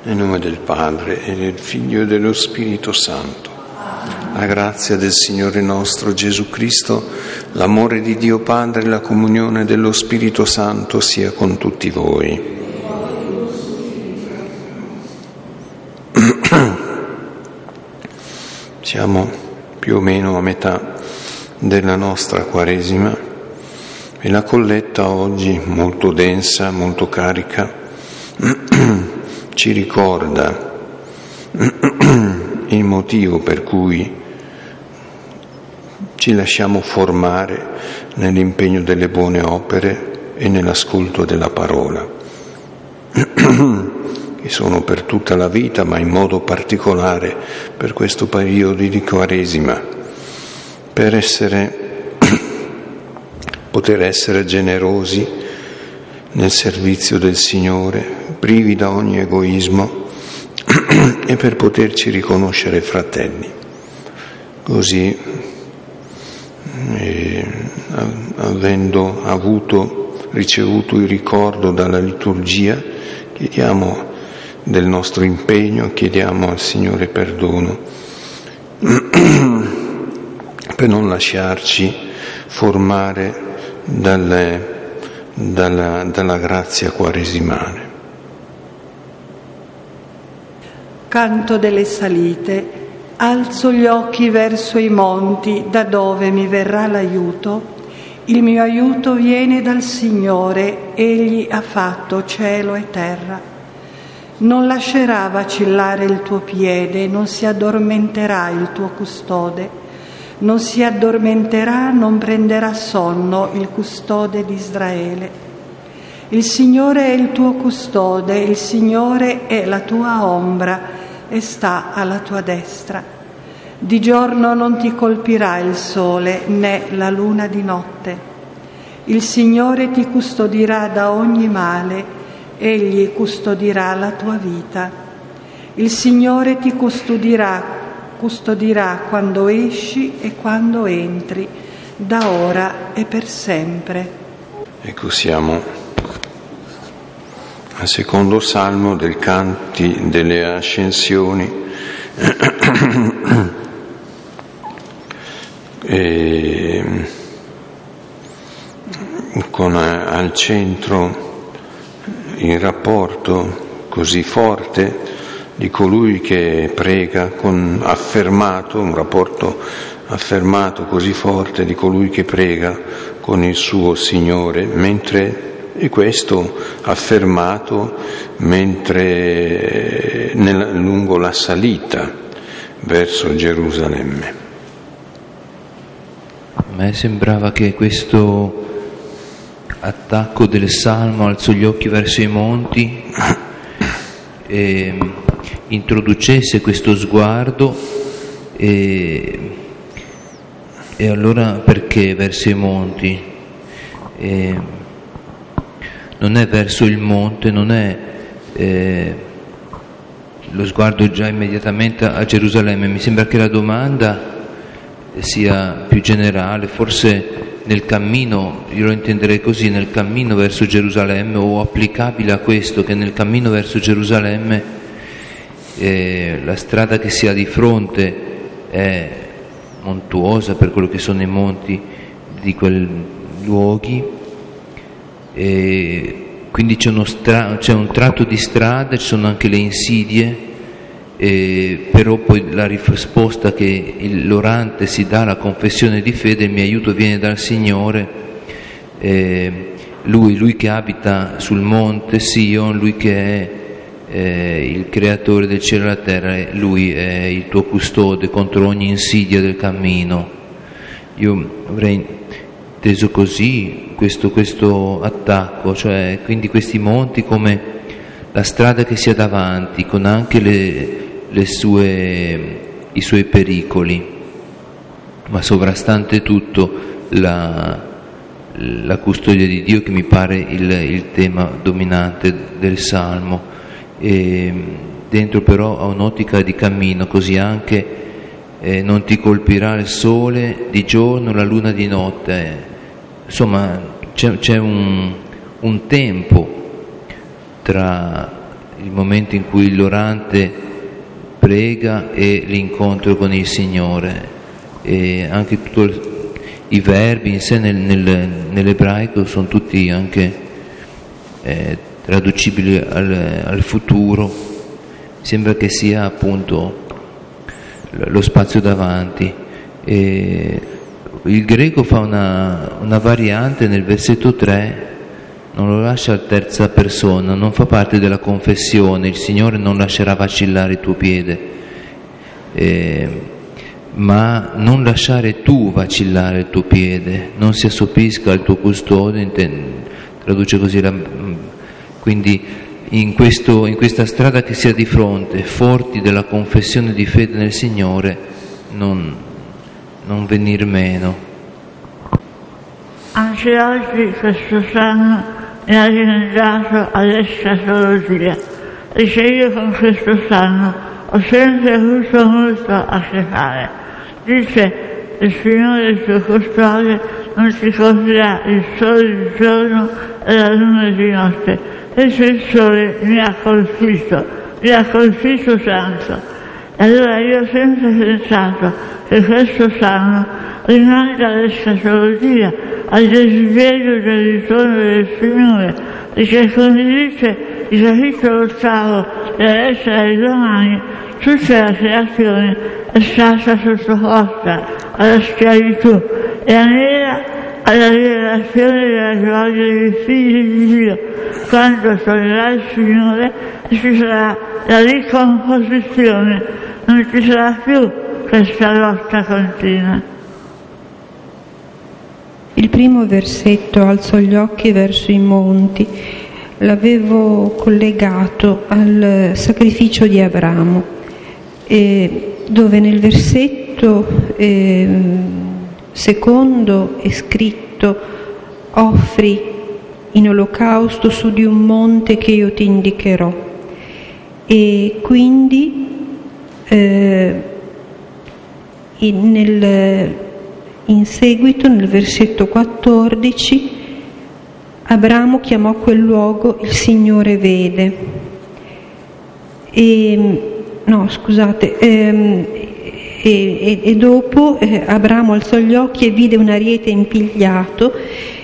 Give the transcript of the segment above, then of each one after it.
Nel nome del Padre e del Figlio e dello Spirito Santo. La grazia del Signore nostro Gesù Cristo, l'amore di Dio Padre e la comunione dello Spirito Santo sia con tutti voi. Siamo più o meno a metà della nostra Quaresima e la colletta oggi, molto densa, molto carica, ci ricorda il motivo per cui ci lasciamo formare nell'impegno delle buone opere e nell'ascolto della parola, che sono per tutta la vita, ma in modo particolare per questo periodo di Quaresima, per poter essere generosi nel servizio del Signore, privi da ogni egoismo e per poterci riconoscere fratelli. Così, avendo ricevuto il ricordo dalla liturgia, chiediamo del nostro impegno, chiediamo al Signore perdono per non lasciarci formare dalla grazia quaresimale. Canto delle salite, alzo gli occhi verso i monti, da dove mi verrà l'aiuto? Il mio aiuto viene dal Signore, Egli ha fatto cielo e terra. Non lascerà vacillare il tuo piede, non si addormenterà il tuo custode. Non si addormenterà, non prenderà sonno il custode di Israele. Il Signore è il tuo custode, il Signore è la tua ombra e sta alla tua destra. Di giorno non ti colpirà il sole né la luna di notte. Il Signore ti custodirà da ogni male, Egli custodirà la tua vita. Il Signore ti custodirà quando esci e quando entri, da ora e per sempre. Ecco, siamo al secondo salmo del Canti delle Ascensioni e con al centro il rapporto così forte di colui che prega, un rapporto affermato così forte di colui che prega con il suo Signore, e questo affermato lungo la salita verso Gerusalemme. A me sembrava che questo attacco del Salmo, alzo gli occhi verso i monti, introducesse questo sguardo e allora perché verso i monti? Non è verso il monte, non è lo sguardo già immediatamente a Gerusalemme. Mi sembra che la domanda sia più generale, forse nel cammino, io lo intenderei così, nel cammino verso Gerusalemme, o applicabile a questo, che nel cammino verso Gerusalemme la strada che si ha di fronte è montuosa per quello che sono i monti di quei luoghi, e quindi c'è un tratto di strada, ci sono anche le insidie, però poi la risposta che l'orante si dà alla confessione di fede: il mio aiuto viene dal Signore, lui che abita sul monte Sion, lui che è il creatore del cielo e della terra, lui è il tuo custode contro ogni insidia del cammino. Io avrei inteso così questo attacco, cioè quindi questi monti come la strada che si ha davanti, con anche i suoi pericoli, ma sovrastante tutto la custodia di Dio, che mi pare il tema dominante del Salmo, e dentro però a un'ottica di cammino, così anche non ti colpirà il sole di giorno, la luna di notte. Insomma, c'è un tempo tra il momento in cui l'orante prega e l'incontro con il Signore, e anche tutti i verbi in sé nell'ebraico sono tutti anche traducibili al futuro. Sembra che sia appunto lo spazio davanti. Il greco fa una variante nel versetto 3, non lo lascia a terza persona, non fa parte della confessione, il Signore non lascerà vacillare il tuo piede, ma non lasciare tu vacillare il tuo piede, non si assopisca al tuo custode, traduce così quindi in questa strada che si ha di fronte, forti della confessione di fede nel Signore, non venir meno. Anche oggi questo sanno mi ha rimandato all'escatologia, perché io con questo sanno ho sempre avuto molto a che fare. Dice il Signore il tuo custode non ti coprirà il sole di giorno e la luna di notte, perché il sole mi ha colpito tanto. E allora io ho sempre pensato che questo sanno rimanga all'escatologia, al desiderio del ritorno del Signore, perché come dice il capitolo 8 della lettera ai Romani, tutta la creazione è stata sottoposta alla schiavitù e anela alla rivelazione della gloria dei figli di Dio, quando tornerà il Signore e ci sarà la ricomposizione, non ci sarà più questa lotta continua. Il primo versetto, alzo gli occhi verso i monti, l'avevo collegato al sacrificio di Abramo, dove nel versetto secondo è scritto: offri in olocausto su di un monte che io ti indicherò. E quindi in seguito, nel versetto 14, Abramo chiamò quel luogo il Signore vede. E dopo Abramo alzò gli occhi e vide un ariete impigliato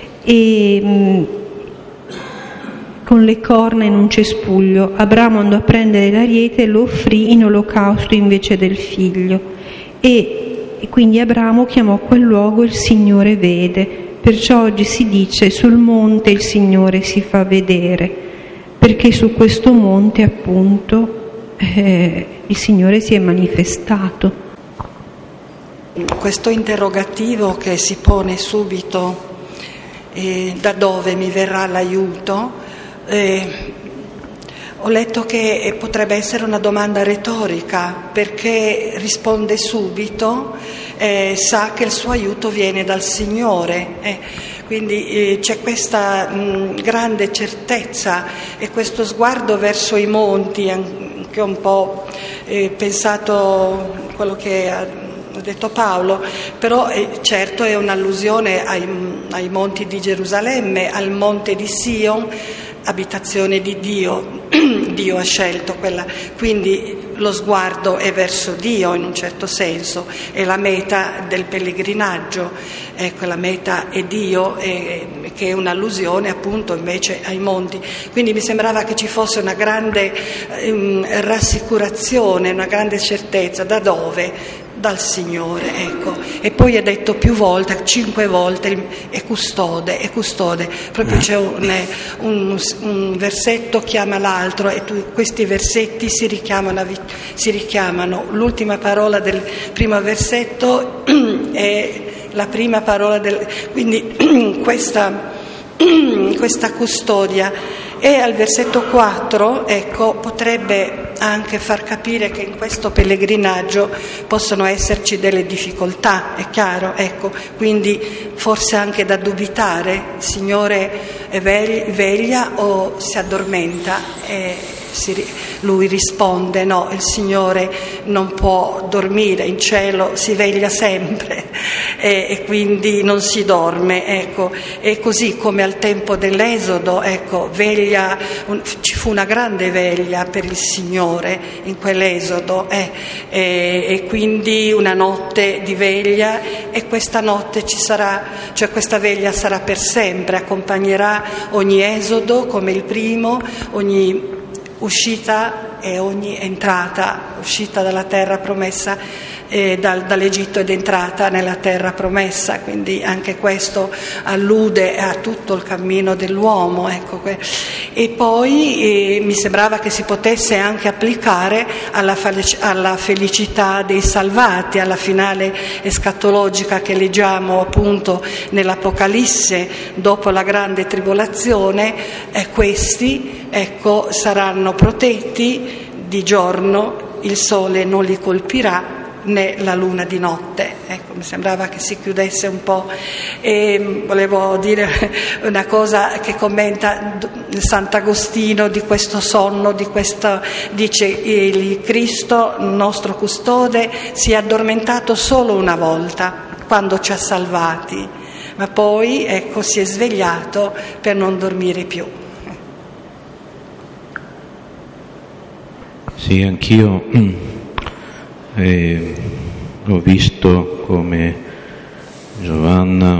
con le corna in un cespuglio. Abramo andò a prendere l'ariete e lo offrì in olocausto invece del figlio. E quindi Abramo chiamò quel luogo il Signore vede. Perciò oggi si dice: sul monte il Signore si fa vedere, perché su questo monte appunto il Signore si è manifestato. Questo interrogativo che si pone subito, da dove mi verrà l'aiuto, ho letto che potrebbe essere una domanda retorica, perché risponde subito, sa che il suo aiuto viene dal Signore. Quindi c'è questa grande certezza e questo sguardo verso i monti, anche un po' pensato a quello che ha detto Paolo, però certo è un'allusione ai monti di Gerusalemme, al monte di Sion, abitazione di Dio. Dio ha scelto quella, quindi lo sguardo è verso Dio in un certo senso, è la meta del pellegrinaggio, ecco, la meta è Dio, che è un'allusione appunto invece ai monti. Quindi mi sembrava che ci fosse una grande rassicurazione, una grande certezza. Da dove? Dal Signore, ecco. E poi è detto più volte, 5 volte, è custode, proprio c'è un versetto chiama l'altro e questi versetti si richiamano. L'ultima parola del primo versetto è la prima parola quindi questa custodia. E al versetto 4, ecco, potrebbe anche far capire che in questo pellegrinaggio possono esserci delle difficoltà, è chiaro, ecco, quindi forse anche da dubitare, il Signore veglia o si addormenta, lui risponde: no, il Signore non può dormire, in cielo si veglia sempre e quindi non si dorme, ecco. E così come al tempo dell'Esodo, ecco, ci fu una grande veglia per il Signore in quell'Esodo, e quindi una notte di veglia, e questa notte ci sarà, cioè questa veglia sarà per sempre, accompagnerà ogni Esodo come il primo, ogni uscita e ogni entrata, uscita dalla terra promessa, dall'Egitto ed entrata nella terra promessa. Quindi anche questo allude a tutto il cammino dell'uomo, ecco. E poi mi sembrava che si potesse anche applicare alla felicità dei salvati, alla finale escatologica che leggiamo appunto nell'Apocalisse dopo la grande tribolazione. Questi, ecco, saranno protetti di giorno, il sole non li colpirà né la luna di notte. Ecco, mi sembrava che si chiudesse un po'. E volevo dire una cosa che commenta Sant'Agostino di questo sonno, dice: il Cristo, nostro custode, si è addormentato solo una volta quando ci ha salvati, ma poi, ecco, si è svegliato per non dormire più. Sì, anch'io ho visto come Giovanna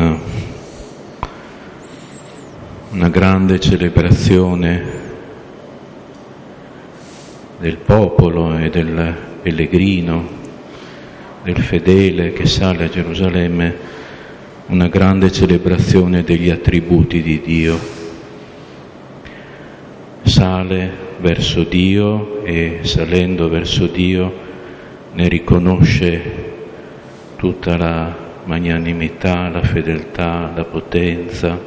una grande celebrazione del popolo e del pellegrino, del fedele che sale a Gerusalemme, una grande celebrazione degli attributi di Dio. Sale verso Dio e, salendo verso Dio, ne riconosce tutta la magnanimità, la fedeltà, la potenza,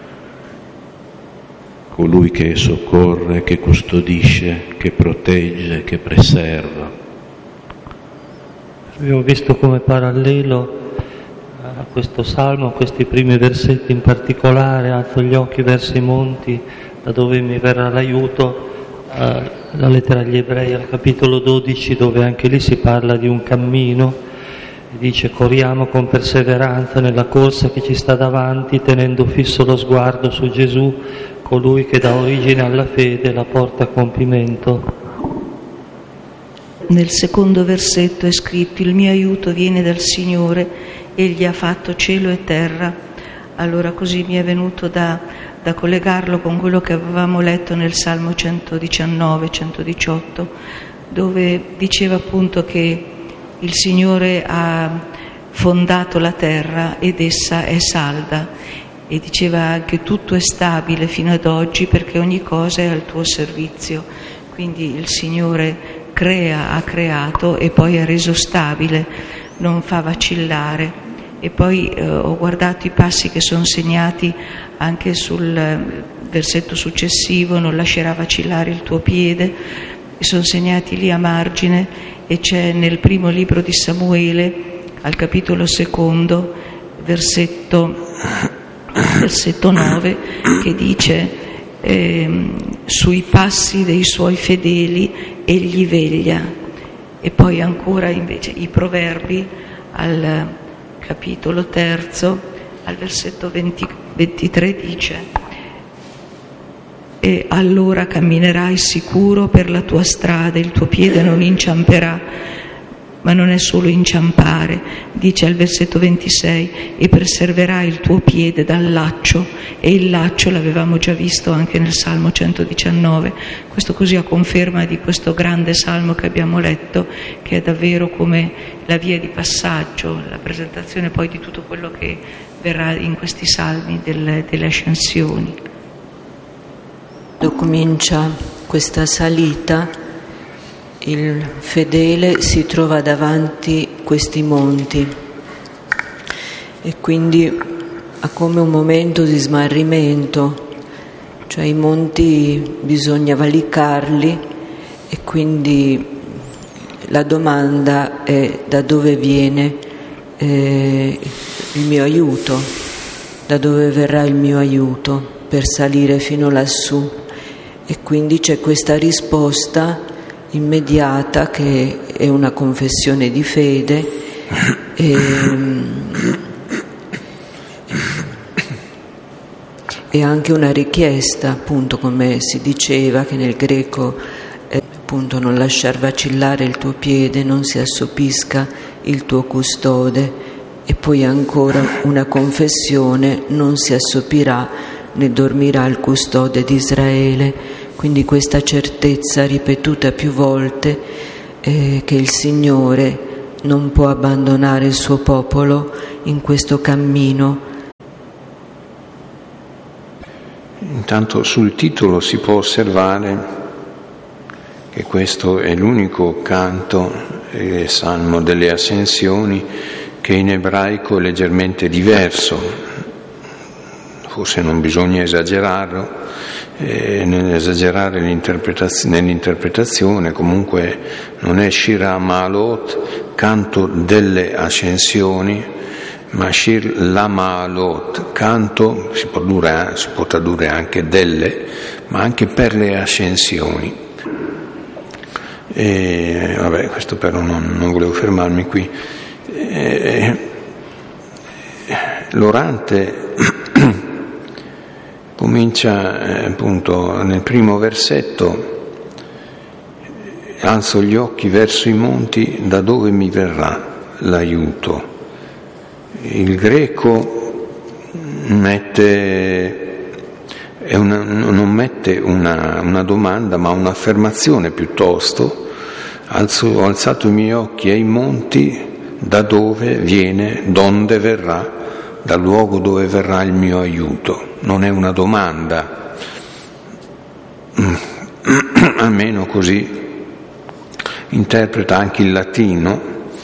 colui che soccorre, che custodisce, che protegge, che preserva. Io ho visto come parallelo a questo salmo, a questi primi versetti in particolare: alzo gli occhi verso i monti, da dove mi verrà l'aiuto, la lettera agli Ebrei al capitolo 12, dove anche lì si parla di un cammino, e dice: corriamo con perseveranza nella corsa che ci sta davanti, tenendo fisso lo sguardo su Gesù, colui che dà origine alla fede e la porta a compimento. Nel secondo versetto è scritto: il mio aiuto viene dal Signore, egli ha fatto cielo e terra. Allora così mi è venuto da collegarlo con quello che avevamo letto nel Salmo 119-118, dove diceva appunto che il Signore ha fondato la terra ed essa è salda, e diceva anche: tutto è stabile fino ad oggi perché ogni cosa è al tuo servizio. Quindi il Signore ha creato e poi ha reso stabile, non fa vacillare. E poi ho guardato i passi che sono segnati anche sul versetto successivo: non lascerà vacillare il tuo piede, e sono segnati lì a margine. E c'è nel primo libro di Samuele, al capitolo 2, versetto 9, che dice: sui passi dei suoi fedeli egli veglia. E poi ancora invece i Proverbi al capitolo 3, al versetto 23 dice: e allora camminerai sicuro per la tua strada, il tuo piede non inciamperà. Ma non è solo inciampare, dice al versetto 26: e preserverai il tuo piede dal laccio. E il laccio l'avevamo già visto anche nel Salmo 119. Questo così a conferma di questo grande salmo che abbiamo letto, che è davvero come la via di passaggio, la presentazione poi di tutto quello che verrà in questi salmi delle ascensioni. Quando comincia questa salita, il fedele si trova davanti questi monti e quindi ha come un momento di smarrimento, cioè i monti bisogna valicarli, e quindi la domanda è: da dove viene il mio aiuto? Da dove verrà il mio aiuto per salire fino lassù? E quindi c'è questa risposta immediata che è una confessione di fede e anche una richiesta, appunto, come si diceva, che nel greco appunto non lasciar vacillare il tuo piede, non si assopisca il tuo custode, e poi ancora una confessione: non si assopirà né dormirà il custode di Israele. Quindi questa certezza ripetuta più volte che il Signore non può abbandonare il suo popolo in questo cammino. Intanto sul titolo si può osservare che questo è l'unico canto, salmo delle ascensioni, che in ebraico è leggermente diverso. Forse non bisogna esagerare nell'interpretazione, comunque non è Shira Ma'alot, canto delle ascensioni, ma Shir la Ma'alot, canto, si può tradurre anche delle, ma anche per le ascensioni. Questo però non volevo fermarmi qui. L'orante comincia appunto nel primo versetto: alzo gli occhi verso i monti, da dove mi verrà l'aiuto. Il greco non mette una domanda, ma un'affermazione piuttosto. Ho alzato i miei occhi ai monti, da dove viene, donde verrà, dal luogo dove verrà il mio aiuto. Non è una domanda, almeno così interpreta anche il latino,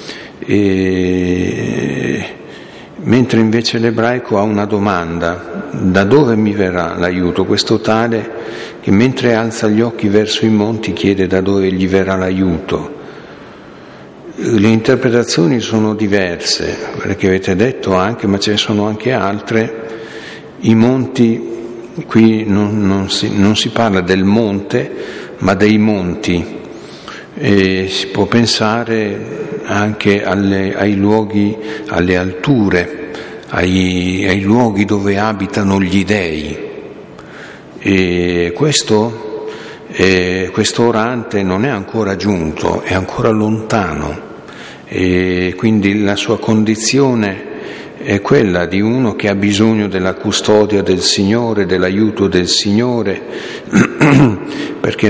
mentre invece l'ebraico ha una domanda: da dove mi verrà l'aiuto? Questo tale che mentre alza gli occhi verso i monti chiede da dove gli verrà l'aiuto. Le interpretazioni sono diverse, quelle che avete detto anche, ma ce ne sono anche altre. I monti, qui non si parla del monte, ma dei monti, e si può pensare anche ai luoghi, alle alture, ai luoghi dove abitano gli dei. E questo orante non è ancora giunto, è ancora lontano, e quindi la sua condizione è quella di uno che ha bisogno della custodia del Signore, dell'aiuto del Signore, perché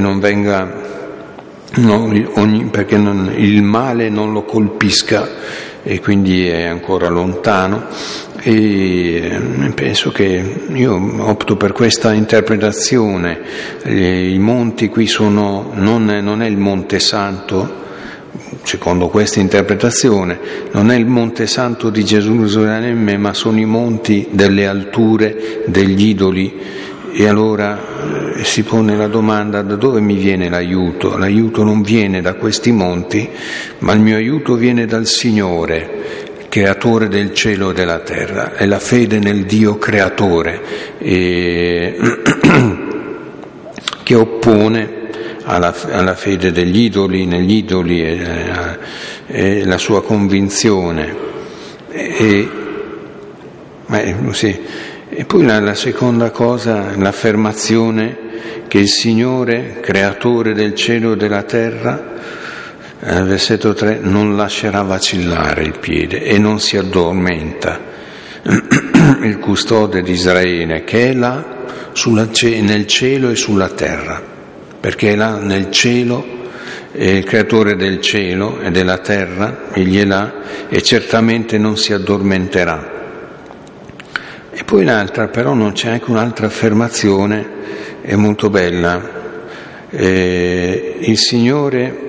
il male non lo colpisca, e quindi è ancora lontano. E penso che io opto per questa interpretazione. I monti qui non è il Monte Santo, secondo questa interpretazione, non è il Monte Santo di Gerusalemme, ma sono i monti delle alture degli idoli. E allora si pone la domanda: da dove mi viene l'aiuto? L'aiuto non viene da questi monti, ma il mio aiuto viene dal Signore, creatore del cielo e della terra. È la fede nel Dio creatore che oppone alla fede negli idoli, e la sua convinzione. E poi la seconda cosa, l'affermazione che il Signore, creatore del cielo e della terra, versetto 3, non lascerà vacillare il piede e non si addormenta il custode di Israele, che è là nel cielo e sulla terra, perché è là nel cielo, è il creatore del cielo e della terra, egli è là e certamente non si addormenterà. E poi l'altra, però non c'è anche un'altra affermazione, è molto bella. Il Signore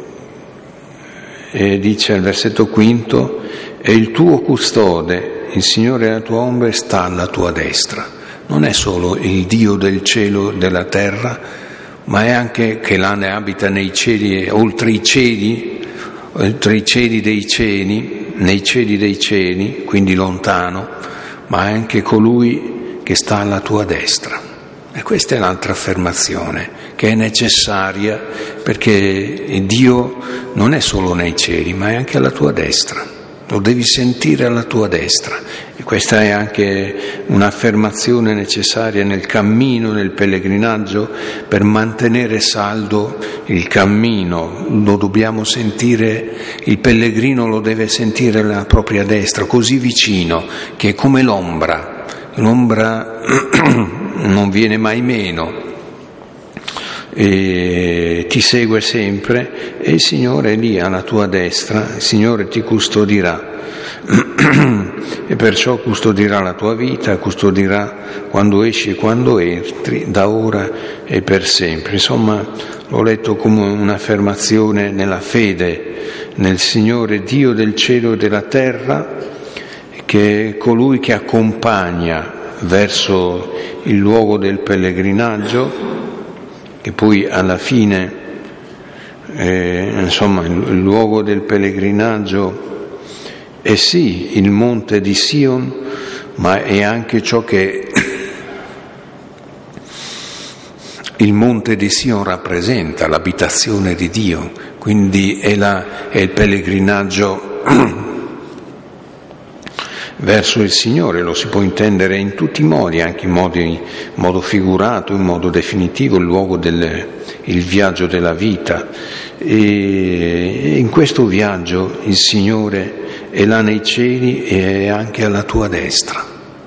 dice al versetto 5: è il tuo custode, il Signore è la tua ombra e sta alla tua destra. Non è solo il Dio del cielo e della terra, ma è anche che là ne abita nei cieli, oltre i cieli dei cieli, nei cieli dei cieli, quindi lontano, ma è anche colui che sta alla tua destra. E questa è l'altra affermazione che è necessaria, perché Dio non è solo nei cieli, ma è anche alla tua destra. Lo devi sentire alla tua destra. E questa è anche un'affermazione necessaria nel cammino, nel pellegrinaggio, per mantenere saldo il cammino. Lo dobbiamo sentire, il pellegrino lo deve sentire alla propria destra, così vicino, che è come l'ombra. L'ombra non viene mai meno. E ti segue sempre, e il Signore è lì alla tua destra, il Signore ti custodirà e perciò custodirà la tua vita, custodirà quando esci e quando entri, da ora e per sempre. Insomma, l'ho letto come un'affermazione nella fede nel Signore Dio del cielo e della terra, che è colui che accompagna verso il luogo del pellegrinaggio, che poi alla fine, il luogo del pellegrinaggio è sì il monte di Sion, ma è anche ciò che il monte di Sion rappresenta, l'abitazione di Dio, quindi è il pellegrinaggio verso il Signore. Lo si può intendere in tutti i modi, anche in modo figurato, in modo definitivo, il luogo il viaggio della vita. E in questo viaggio il Signore è là nei cieli e è anche alla tua destra.